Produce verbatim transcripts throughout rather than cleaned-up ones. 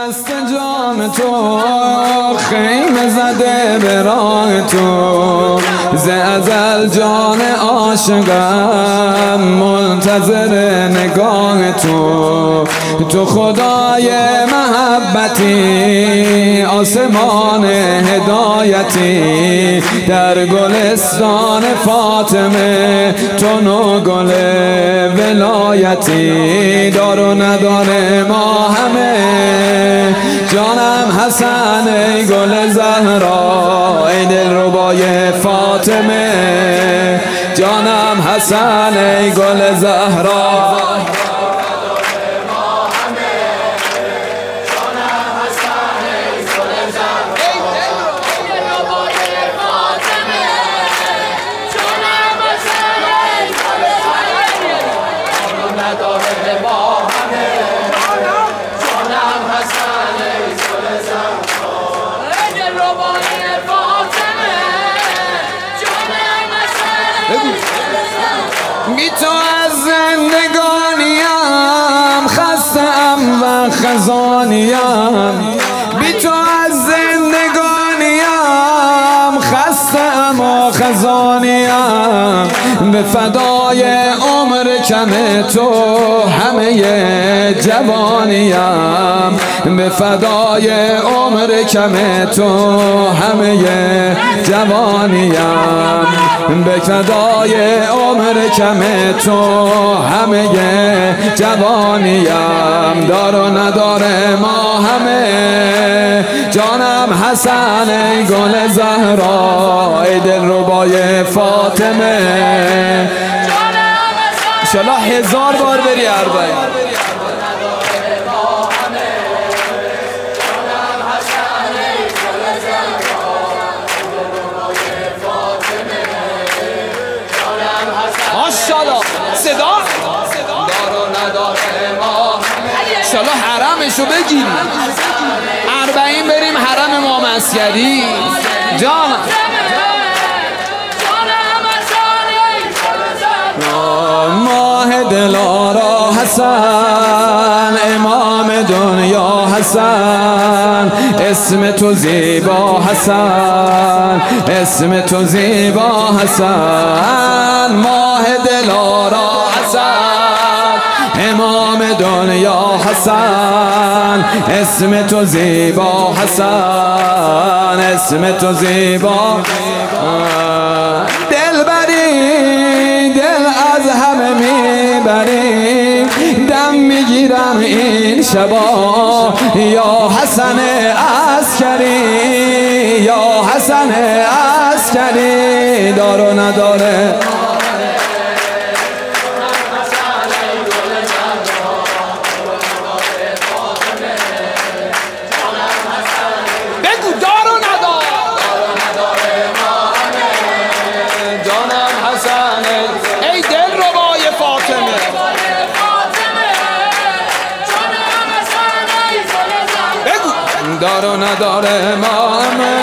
دست جان تو خیمه زده به راه تو، ز ازل جان عاشقم منتظر نگاه تو. تو خدای محبتی، آسمان هدایتی، در گلستان فاطمه تو نو گل ولایتی. دار و نداره ما همه، جانم حسن ای گل زهرا، ای دلربای فاطمه. جانم حسن ای گل زهرا، بی تو از زندگانیم خستم و خزانیم، بی تو از زندگانیم خستم و خزانیم. به فدای عمر کم تو همه جوانیم، به فدای عمر کم تو همه جوانیم، به فدای عمر کم تو همه جوانیم. دار و نداره ما همه، جانم حسن ای گل زهرا، ای دلربای فاطمه. انشالله هزار بار بری اربعین. ماشاءالله صدا دار و نداره ما، انشالله حرمشو بگیریم، اربعین بریم حرم امام عسکری. جان ماه دلارا حسن، امام دنیا حسن، اسم تو زیبا حسن، اسم تو زیبا حسن. ماه دلارا حسن، امام دنیا حسن، اسم تو زیبا حسن، اسم تو زیبا. دل بری دل از همه میبری، دم میگیرم این شبا، یا حسن عسکری، یا حسن عسکری. دار و نداره دار و نداره ما همه،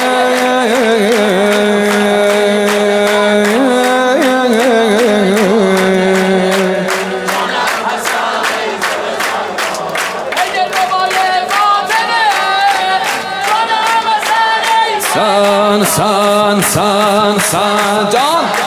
سان سان سان سان جان